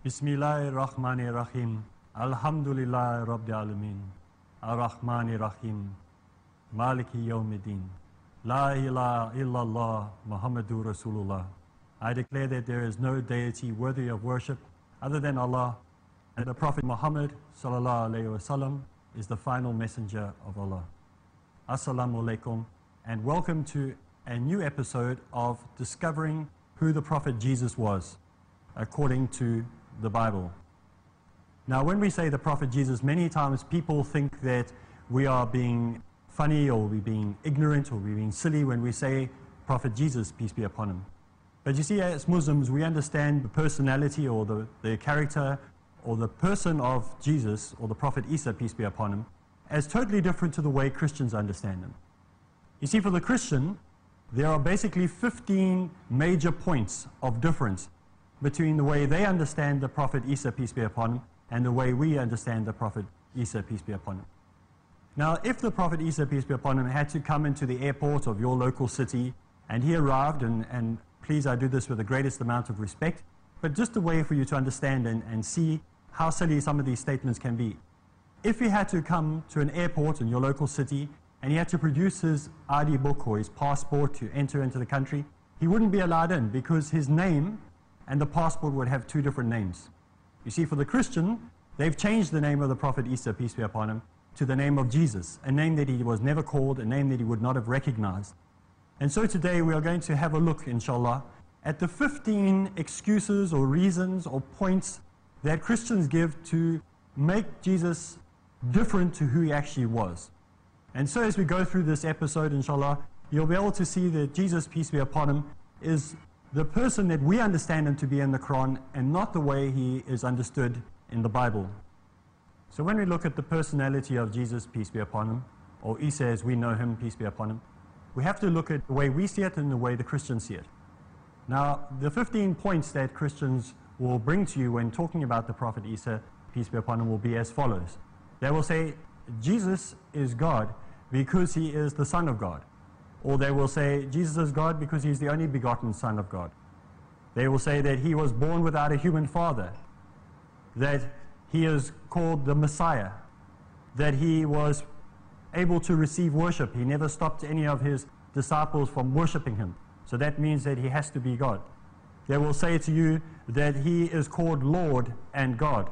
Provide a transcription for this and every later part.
Bismillahirrahmanirrahim. Alhamdulillah Rabbil Alameen. Ar-Rahmanir Rahim. Maliki Yawmiddin. La ilaha illallah Muhammadur Rasulullah. I declare that there is no deity worthy of worship other than Allah, and the Prophet Muhammad sallallahu alaihi wasallam is the final messenger of Allah. Assalamu alaikum, and welcome to a new episode of discovering who the Prophet Jesus was according to the Bible. Now, when we say the Prophet Jesus, many times people think that we are being funny or we're being ignorant or we're being silly when we say Prophet Jesus, peace be upon him. But you see, as Muslims, we understand the personality or the character or the person of Jesus or the Prophet Isa, peace be upon him, as totally different to the way Christians understand him. You see, for the Christian, there are basically 15 major points of difference between the way they understand the Prophet Isa, peace be upon him, and the way we understand the Prophet Isa, peace be upon him. Now, if the Prophet Isa, peace be upon him, had to come into the airport of your local city, and he arrived, and please, I do this with the greatest amount of respect, but just a way for you to understand and see how silly some of these statements can be. If he had to come to an airport in your local city, and he had to produce his ID book or his passport to enter into the country, he wouldn't be allowed in because his name and the passport would have two different names. You see, for the Christian, they've changed the name of the Prophet Isa, peace be upon him, to the name of Jesus, a name that he was never called, a name that he would not have recognized. And so today we are going to have a look, inshallah, at the 15 excuses or reasons or points that Christians give to make Jesus different to who he actually was. And so as we go through this episode, inshallah, you'll be able to see that Jesus, peace be upon him, is the person that we understand him to be in the Quran and not the way he is understood in the Bible. So when we look at the personality of Jesus, peace be upon him, or Isa as we know him, peace be upon him, we have to look at the way we see it and the way the Christians see it. Now, the 15 points that Christians will bring to you when talking about the Prophet Isa, peace be upon him, will be as follows. They will say, Jesus is God because he is the Son of God. Or they will say, Jesus is God because he's the only begotten Son of God. They will say that he was born without a human father, that he is called the Messiah, that he was able to receive worship. He never stopped any of his disciples from worshiping him. So that means that he has to be God. They will say to you that he is called Lord and God,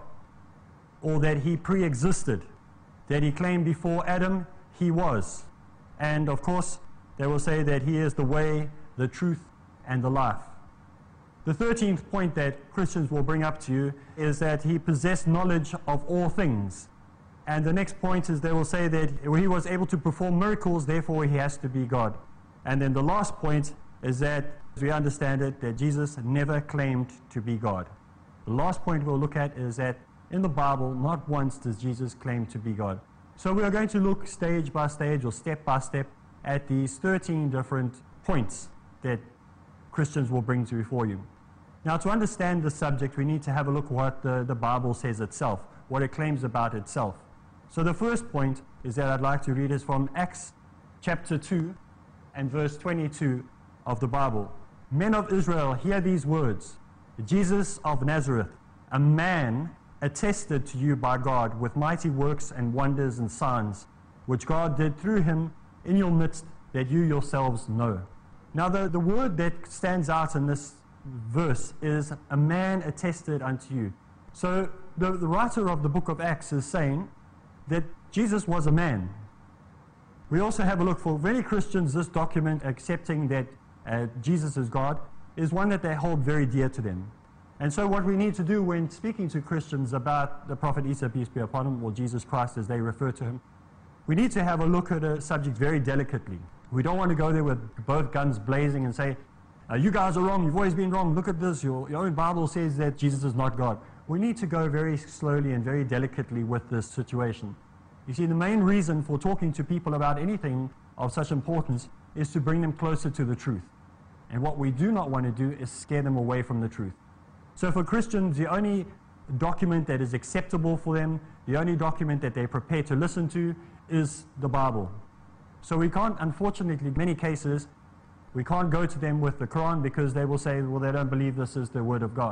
or that he pre-existed, that he claimed before Adam he was. And of course, they will say that he is the way, the truth, and the life. The 13th point that Christians will bring up to you is that he possessed knowledge of all things. And the next point is they will say that he was able to perform miracles, therefore he has to be God. And then the last point is that, as we understand it, that Jesus never claimed to be God. The last point we'll look at is that in the Bible, not once does Jesus claim to be God. So we are going to look stage by stage or step by step at these 13 different points that Christians will bring to before you. Now, to understand the subject, we need to have a look at what the Bible says itself, what it claims about itself. So the first point is that I'd like to read is from Acts chapter 2 and verse 22 of the Bible. Men of Israel, hear these words. Jesus of Nazareth, a man attested to you by God with mighty works and wonders and signs, which God did through him in your midst, that you yourselves know. Now the word that stands out in this verse is a man attested unto you. So the writer of the book of Acts is saying that Jesus was a man. We also have a look for many Christians, this document accepting that Jesus is God is one that they hold very dear to them. And so what we need to do when speaking to Christians about the Prophet Isa, peace be upon him, or Jesus Christ as they refer to him, we need to have a look at a subject very delicately. We don't want to go there with both guns blazing and say, you guys are wrong, you've always been wrong, look at this, your own Bible says that Jesus is not God. We need to go very slowly and very delicately with this situation. You see, the main reason for talking to people about anything of such importance is to bring them closer to the truth. And what we do not want to do is scare them away from the truth. So for Christians, the only document that is acceptable for them, the only document that they're prepared to listen to is the Bible. So we can't, unfortunately, in many cases, we can't go to them with the Quran because they will say, well, they don't believe this is the word of God.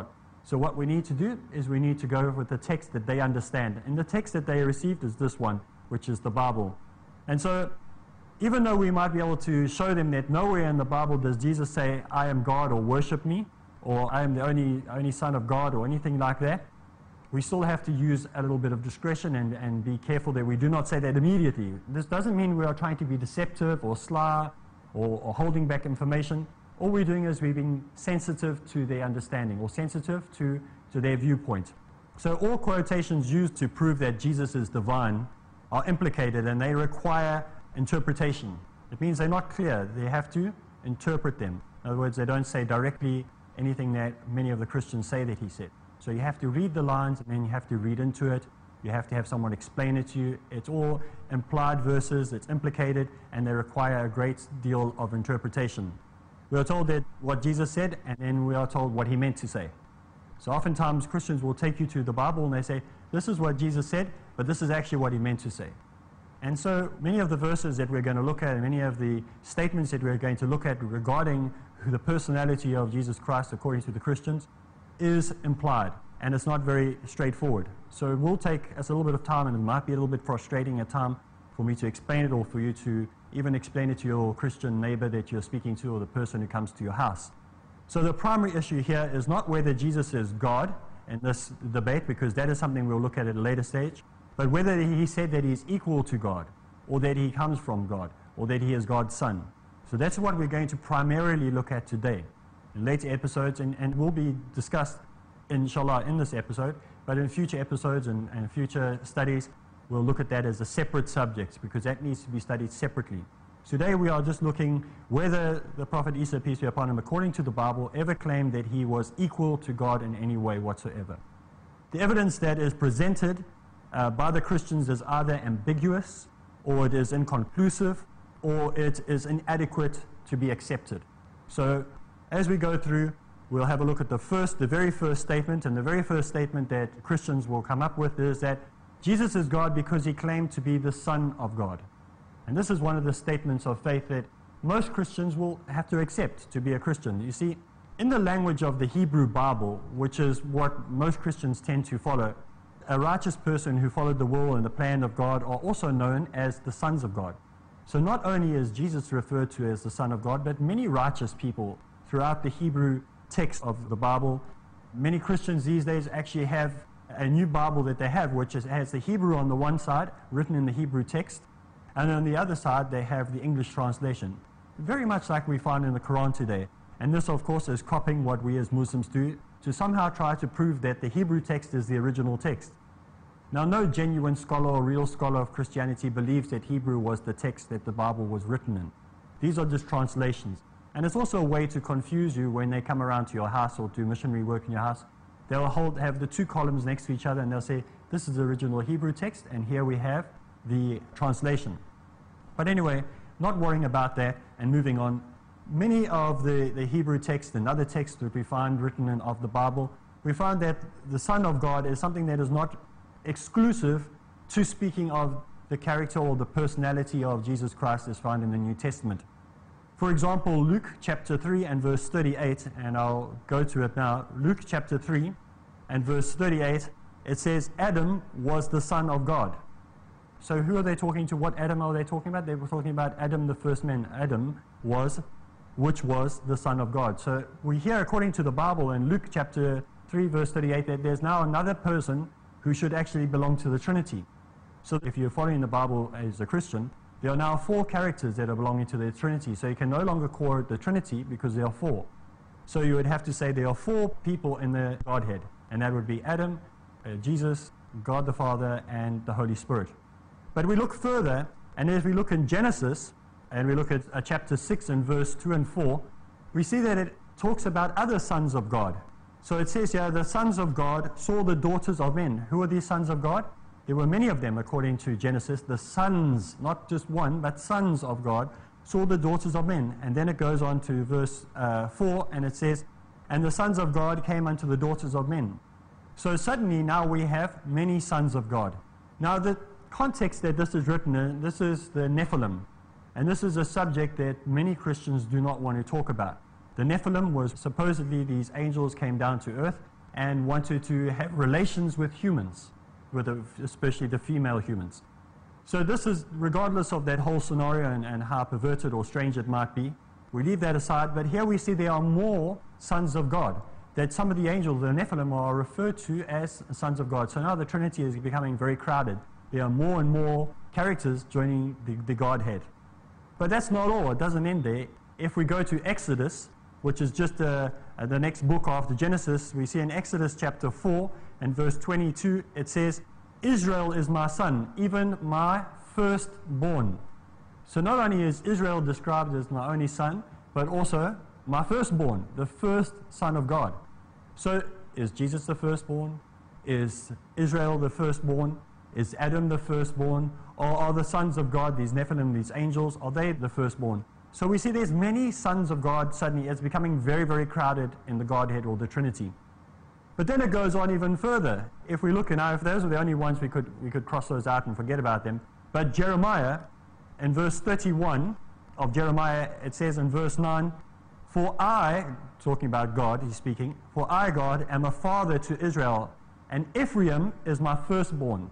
So what we need to do is we need to go with the text that they understand. And the text that they received is this one, which is the Bible. And so even though we might be able to show them that nowhere in the Bible does Jesus say, I am God, or worship me, or I am the only Son of God, or anything like that, we still have to use a little bit of discretion and be careful that we do not say that immediately. This doesn't mean we are trying to be deceptive or sly or holding back information. All we're doing is we're being sensitive to their understanding, or sensitive to their viewpoint. So all quotations used to prove that Jesus is divine are implicated, and they require interpretation. It means they're not clear. They have to interpret them. In other words, they don't say directly anything that many of the Christians say that he said. So you have to read the lines, and then you have to read into it. You have to have someone explain it to you. It's all implied verses, it's implicated, and they require a great deal of interpretation. We are told that what Jesus said, and then we are told what he meant to say. So oftentimes Christians will take you to the Bible and they say, this is what Jesus said, but this is actually what he meant to say. And so many of the verses that we're going to look at, and many of the statements that we're going to look at regarding the personality of Jesus Christ according to the Christians, is implied, and it's not very straightforward. So it will take us a little bit of time, and it might be a little bit frustrating at times for me to explain it, or for you to even explain it to your Christian neighbor that you're speaking to, or the person who comes to your house. So the primary issue here is not whether Jesus is God in this debate, because that is something we'll look at a later stage, but whether he said that he's equal to God, or that he comes from God, or that he is God's son. So that's what we're going to primarily look at today. In later episodes, and will be discussed, inshallah, in this episode, but in future episodes and future studies, we'll look at that as a separate subject, because that needs to be studied separately. Today we are just looking whether the Prophet Isa, peace be upon him, according to the Bible, ever claimed that he was equal to God in any way whatsoever. The evidence that is presented by the Christians is either ambiguous, or it is inconclusive, or it is inadequate to be accepted. So as we go through, we'll have a look at the very first statement, and the very first statement that Christians will come up with is that Jesus is God because he claimed to be the Son of God. And this is one of the statements of faith that most Christians will have to accept to be a Christian. You see, in the language of the Hebrew Bible, which is what most Christians tend to follow, a righteous person who followed the will and the plan of God are also known as the sons of God. So not only is Jesus referred to as the Son of God, but many righteous people throughout the Hebrew text of the Bible. Many Christians these days actually have a new Bible that they have, which has the Hebrew on the one side, written in the Hebrew text, and on the other side they have the English translation, very much like we find in the Quran today. And this, of course, is copying what we as Muslims do, to somehow try to prove that the Hebrew text is the original text. Now, no genuine scholar or real scholar of Christianity believes that Hebrew was the text that the Bible was written in. These are just translations. And it's also a way to confuse you when they come around to your house or do missionary work in your house. They'll have the two columns next to each other, and they'll say, this is the original Hebrew text, and here we have the translation. But anyway, not worrying about that and moving on, many of the Hebrew text and other texts that we find written in of the Bible, we find that the Son of God is something that is not exclusive to speaking of the character or the personality of Jesus Christ as found in the New Testament. For example, Luke chapter 3 and verse 38, and I'll go to it now. Luke chapter 3 and verse 38, it says, Adam was the Son of God. So who are they talking to? What Adam are they talking about? They were talking about Adam, the first man. Adam which was the Son of God. So we hear, according to the Bible in Luke chapter 3 verse 38, that there's now another person who should actually belong to the Trinity. So if you're following the Bible as a Christian, there are now 4 characters that are belonging to the Trinity. So you can no longer call it the Trinity because there are 4. So you would have to say there are 4 people in the Godhead. And that would be Adam, Jesus, God the Father, and the Holy Spirit. But we look further, and as we look in Genesis, and we look at chapter 6 and verse 2 and 4, we see that it talks about other sons of God. So it says here, the sons of God saw the daughters of men. Who are these sons of God? There were many of them, according to Genesis. The sons, not just one, but sons of God, saw the daughters of men. And then it goes on to verse 4, and it says, and the sons of God came unto the daughters of men. So suddenly now we have many sons of God. Now the context that this is written in, this is the Nephilim. And this is a subject that many Christians do not want to talk about. The Nephilim was supposedly these angels came down to earth, and wanted to have relations with humans, especially the female humans. So this is, regardless of that whole scenario and how perverted or strange it might be, we leave that aside, but here we see there are more sons of God, that some of the angels, the Nephilim, are referred to as sons of God. So now the Trinity is becoming very crowded. There are more and more characters joining the Godhead. But that's not all. It doesn't end there. If we go to Exodus, which is just the next book after Genesis, we see in Exodus chapter 4 and verse 22, it says, Israel is my son, even my firstborn. So not only is Israel described as my only son, but also my firstborn, the first son of God. So is Jesus the firstborn? Is Israel the firstborn? Is Adam the firstborn? Or are the sons of God, these Nephilim, these angels, are they the firstborn? So we see there's many sons of God suddenly. It's becoming very, very crowded in the Godhead or the Trinity. But then it goes on even further. If we look, now if those are the only ones, we could cross those out and forget about them. But Jeremiah, in verse 31 of Jeremiah, it says in verse 9, For I, talking about God, he's speaking, For I, God, am a father to Israel, and Ephraim is my firstborn.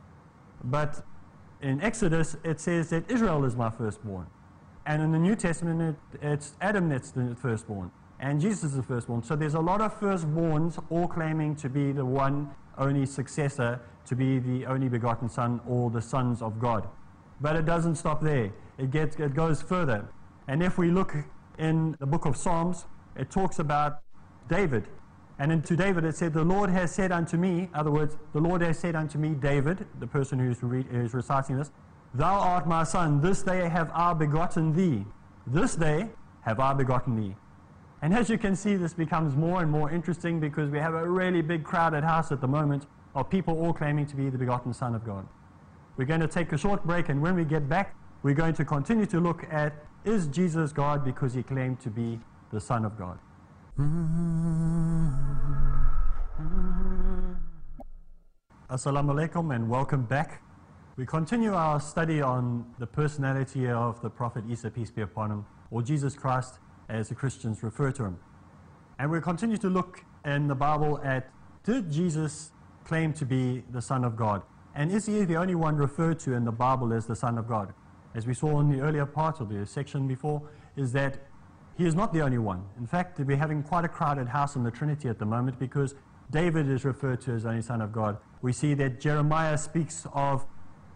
But in Exodus, it says that Israel is my firstborn. And in the New Testament, it's Adam that's the firstborn. And Jesus is the firstborn. So there's a lot of firstborns all claiming to be the one only successor, to be the only begotten son, or the sons of God. But it doesn't stop there. It goes further. And if we look in the book of Psalms, it talks about David. And to David it said, The Lord has said unto me, in other words, the Lord has said unto me, David, the person who's reciting this, Thou art my son, this day have I begotten thee. This day have I begotten thee. And as you can see, this becomes more and more interesting because we have a really big crowded house at the moment of people all claiming to be the begotten Son of God. We're going to take a short break, and when we get back, we're going to continue to look at, is Jesus God because he claimed to be the Son of God? Assalamu alaikum and welcome back. We continue our study on the personality of the Prophet Isa, peace be upon him, or Jesus Christ, as the Christians refer to him. And we continue to look in the Bible at, did Jesus claim to be the Son of God? And is he the only one referred to in the Bible as the Son of God? As we saw in the earlier part of the section before, is that he is not the only one. In fact, we're having quite a crowded house in the Trinity at the moment because David is referred to as the only Son of God. We see that Jeremiah speaks of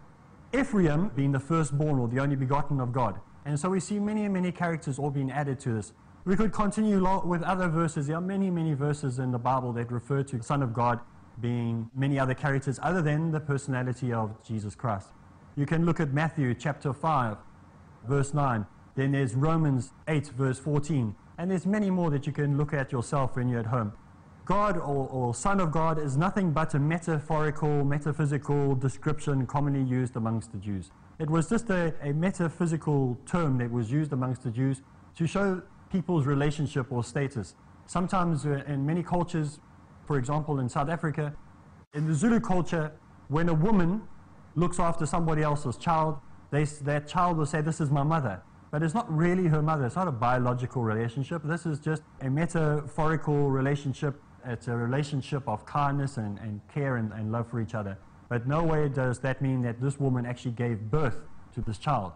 Ephraim being the firstborn or the only begotten of God. And so we see many, many characters all being added to this. We could continue with other verses. There are many, many verses in the Bible that refer to the Son of God being many other characters other than the personality of Jesus Christ. You can look at Matthew chapter 5, verse 9. Then there's Romans 8, verse 14. And there's many more that you can look at yourself when you're at home. God or Son of God is nothing but a metaphorical, metaphysical description commonly used amongst the Jews. It was just a metaphysical term that was used amongst the Jews to show people's relationship or status. Sometimes in many cultures, for example in South Africa, in the Zulu culture, when a woman looks after somebody else's child, that child will say, this is my mother. But it's not really her mother. It's not a biological relationship. This is just a metaphorical relationship. It's a relationship of kindness and care and love for each other. But no way does that mean that this woman actually gave birth to this child.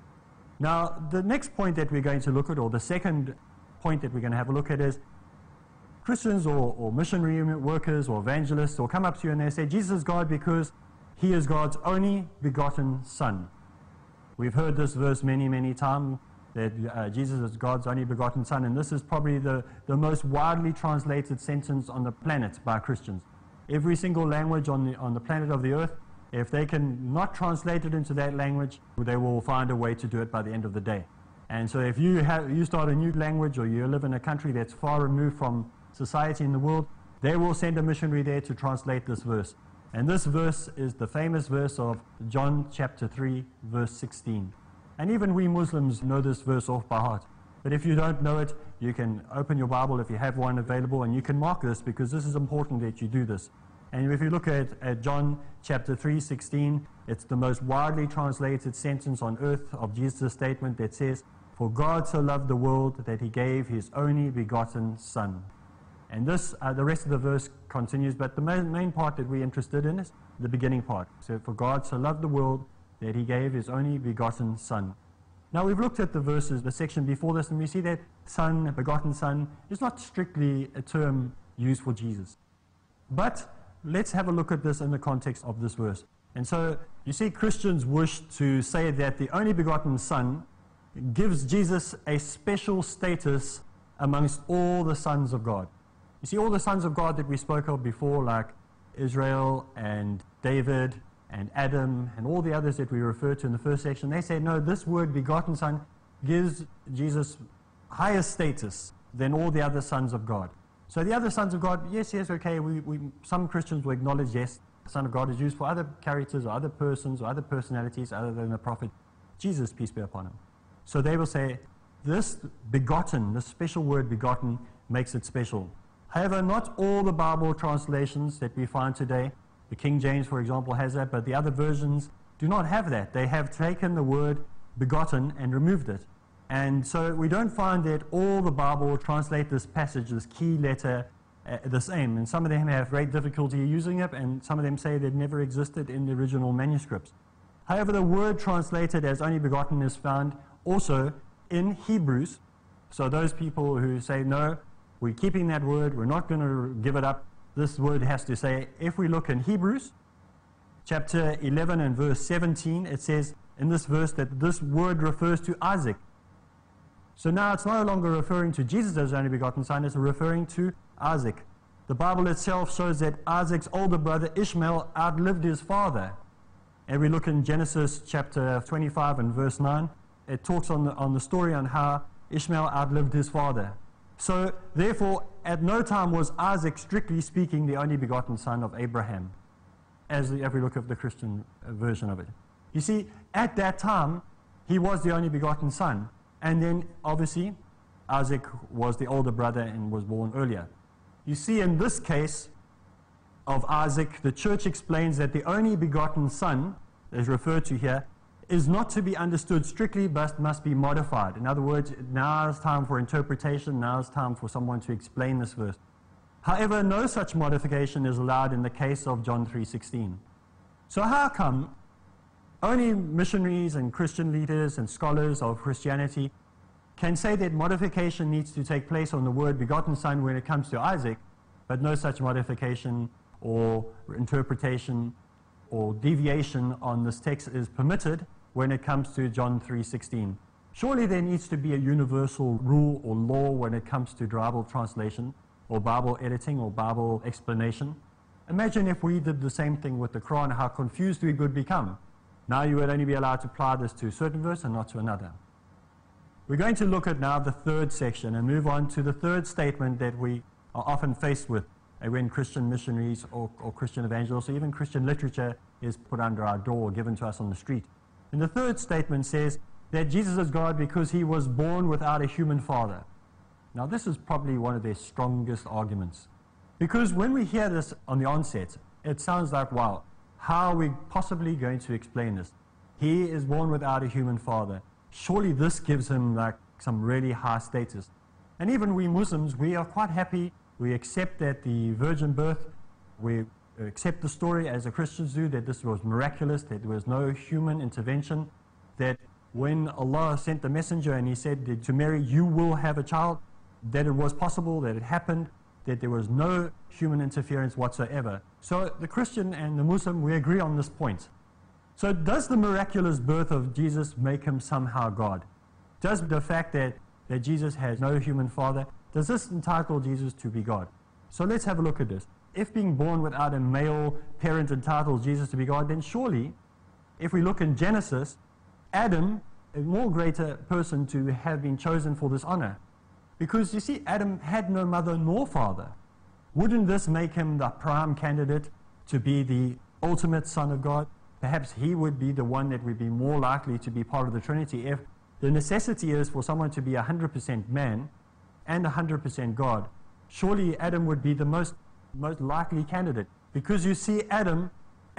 Now, the next point that we're going to look at, or the second point that we're going to have a look at, is Christians or missionary workers or evangelists will come up to you and they say, Jesus is God because he is God's only begotten Son. We've heard this verse many, many times, that Jesus is God's only begotten Son, and this is probably the most widely translated sentence on the planet by Christians. Every single language on the planet of the earth, if they can not translate it into that language, they will find a way to do it by the end of the day. And so if you start a new language, or you live in a country that's far removed from society in the world, they will send a missionary there to translate this verse. And this verse is the famous verse of John chapter 3, verse 16. And even we Muslims know this verse off by heart. But if you don't know it, you can open your Bible if you have one available, and you can mark this because this is important that you do this. And if you look at John chapter 3:16, it's the most widely translated sentence on earth of Jesus' statement that says, For God so loved the world that he gave his only begotten Son. And this, the rest of the verse continues, but the main part that we're interested in is the beginning part. So, for God so loved the world that he gave his only begotten Son. Now, we've looked at the verses, the section before this, and we see that Son, begotten Son, is not strictly a term used for Jesus. But let's have a look at this in the context of this verse. And so, you see, Christians wish to say that the only begotten Son gives Jesus a special status amongst all the sons of God. You see, all the sons of God that we spoke of before, like Israel and David and Adam and all the others that we referred to in the first section, they say, no, this word begotten Son gives Jesus higher status than all the other sons of God. So the other sons of God, yes, okay, some Christians will acknowledge, yes, the Son of God is used for other characters or other persons or other personalities other than the prophet Jesus, peace be upon him. So they will say, this begotten, this special word begotten, makes it special. However, not all the Bible translations that we find today, the King James, for example, has that, but the other versions do not have that. They have taken the word begotten and removed it. And so we don't find that all the Bible translate this passage, this key letter, the same. And some of them have great difficulty using it, and some of them say it never existed in the original manuscripts. However, the word translated as only begotten is found also in Hebrews. So those people who say, no, we're keeping that word, we're not going to give it up, this word has to say, if we look in Hebrews, chapter 11 and verse 17, it says in this verse that this word refers to Isaac. So now it's no longer referring to Jesus as only begotten Son, it's referring to Isaac. The Bible itself shows that Isaac's older brother Ishmael outlived his father. And we look in Genesis chapter 25 and verse 9, it talks on the story on how Ishmael outlived his father. So, therefore, at no time was Isaac, strictly speaking, the only begotten son of Abraham, as if we look at the Christian version of it. You see, at that time, he was the only begotten son. And then, obviously, Isaac was the older brother and was born earlier. You see, in this case of Isaac, the church explains that the only begotten son, as referred to here, is not to be understood strictly, but must be modified. In other words, now is time for interpretation, now is time for someone to explain this verse. However, no such modification is allowed in the case of John 3:16. So how come only missionaries and Christian leaders and scholars of Christianity can say that modification needs to take place on the word begotten Son when it comes to Isaac, but no such modification or interpretation or deviation on this text is permitted when it comes to John 3:16. Surely there needs to be a universal rule or law when it comes to Bible translation or Bible editing or Bible explanation. Imagine if we did the same thing with the Quran, how confused we would become. Now you would only be allowed to apply this to a certain verse and not to another. We're going to look at now the third section and move on to the third statement that we are often faced with when Christian missionaries or Christian evangelists or even Christian literature is put under our door, given to us on the street. And the third statement says that Jesus is God because he was born without a human father. Now this is probably one of their strongest arguments. Because when we hear this on the onset, it sounds like, wow, how are we possibly going to explain this? He is born without a human father. Surely this gives him like some really high status. And even we Muslims, we are quite happy. We accept that the virgin birth, we accept the story as the Christians do, that this was miraculous, that there was no human intervention, that when Allah sent the messenger and he said that to Mary, you will have a child, that it was possible, that it happened, that there was no human interference whatsoever. So the Christian and the Muslim, we agree on this point. So does the miraculous birth of Jesus make him somehow God? Does the fact that Jesus has no human father, does this entitle Jesus to be God? So let's have a look at this. If being born without a male parent entitles Jesus to be God, then surely, if we look in Genesis, Adam, a more greater person to have been chosen for this honor. Because you see, Adam had no mother nor father. Wouldn't this make him the prime candidate to be the ultimate Son of God? Perhaps he would be the one that would be more likely to be part of the Trinity if the necessity is for someone to be 100% man and 100% God. Surely Adam would be the most likely candidate. Because you see, Adam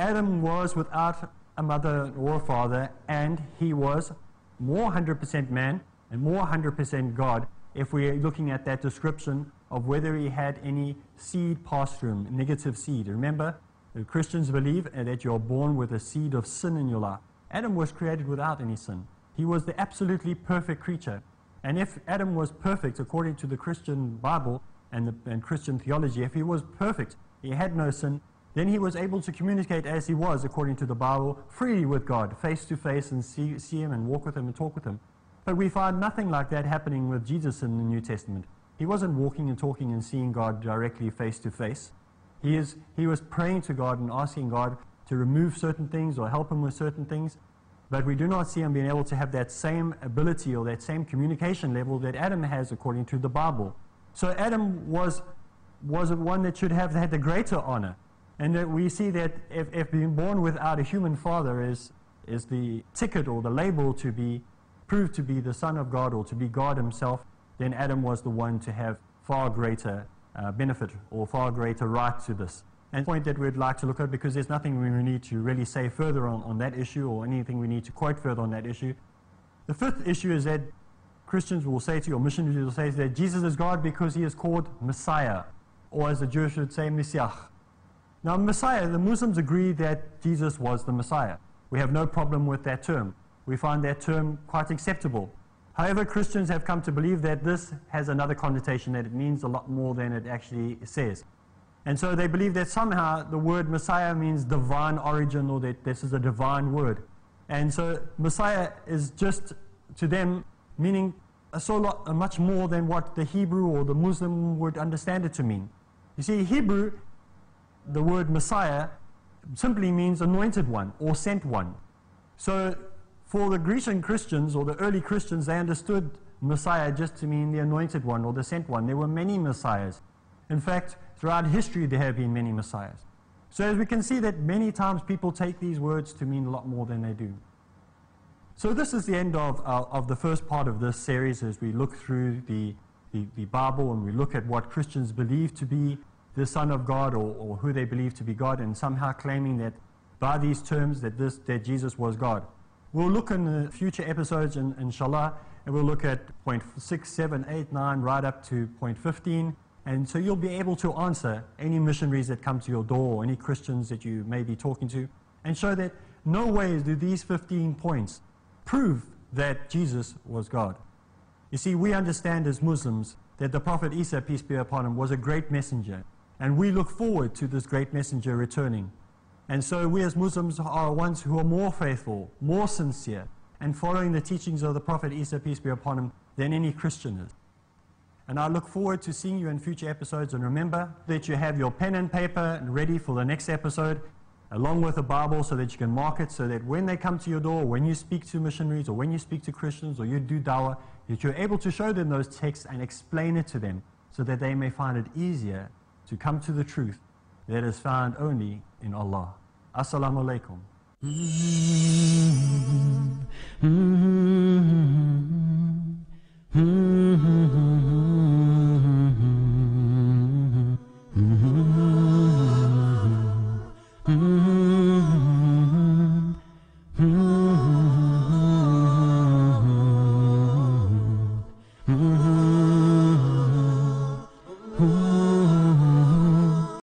was without a mother or a father, and he was more 100% man and more 100% God if we're looking at that description of whether he had any seed passed through him, negative seed. Remember, the Christians believe that you're born with a seed of sin in your life. Adam was created without any sin. He was the absolutely perfect creature. And if Adam was perfect according to the Christian Bible and Christian theology, if he was perfect, he had no sin, then he was able to communicate as he was according to the Bible, freely with God, face to face, and see him and walk with him and talk with him. But we find nothing like that happening with Jesus in the New Testament. He wasn't walking and talking and seeing God directly face to face. He was praying to God and asking God to remove certain things or help him with certain things. But we do not see him being able to have that same ability or that same communication level that Adam has according to the Bible. So Adam was one that should have had the greater honor. And that we see that if being born without a human father is the ticket or the label to be proved to be the Son of God or to be God himself, then Adam was the one to have far greater benefit or far greater right to this. And the point that we'd like to look at, because there's nothing we need to really say further on that issue or anything we need to quote further on that issue. The fifth issue is that Christians will say to you, or missionaries will say that Jesus is God because he is called Messiah, or as the Jews would say, Messiah. Now, Messiah, the Muslims agree that Jesus was the Messiah. We have no problem with that term. We find that term quite acceptable. However, Christians have come to believe that this has another connotation, that it means a lot more than it actually says. And so they believe that somehow the word Messiah means divine origin, or that this is a divine word. And so Messiah is just, to them, meaning much more than what the Hebrew or the Muslim would understand it to mean. You see, Hebrew, the word Messiah simply means anointed one or sent one. So for the Grecian Christians or the early Christians, they understood Messiah just to mean the anointed one or the sent one. There were many Messiahs. In fact, throughout history there have been many Messiahs. So as we can see that many times people take these words to mean a lot more than they do. So this is the end of the first part of this series as we look through the Bible and we look at what Christians believe to be the Son of God or who they believe to be God, and somehow claiming that by these terms that Jesus was God. We'll look in the future episodes, inshallah, and we'll look at point 6, 7, 8, 9, right up to point 15. And so you'll be able to answer any missionaries that come to your door or any Christians that you may be talking to, and show that no way do these 15 points prove that Jesus was God. You see, we understand as Muslims that the Prophet Isa, peace be upon him, was a great messenger. And we look forward to this great messenger returning. And so we as Muslims are ones who are more faithful, more sincere, and following the teachings of the Prophet Isa, peace be upon him, than any Christian is. And I look forward to seeing you in future episodes. And remember that you have your pen and paper ready for the next episode, along with a Bible, so that you can mark it, so that when they come to your door, when you speak to missionaries, or when you speak to Christians, or you do dawah, that you're able to show them those texts and explain it to them, so that they may find it easier to come to the truth that is found only in Allah. Assalamu alaikum. Mm-hmm.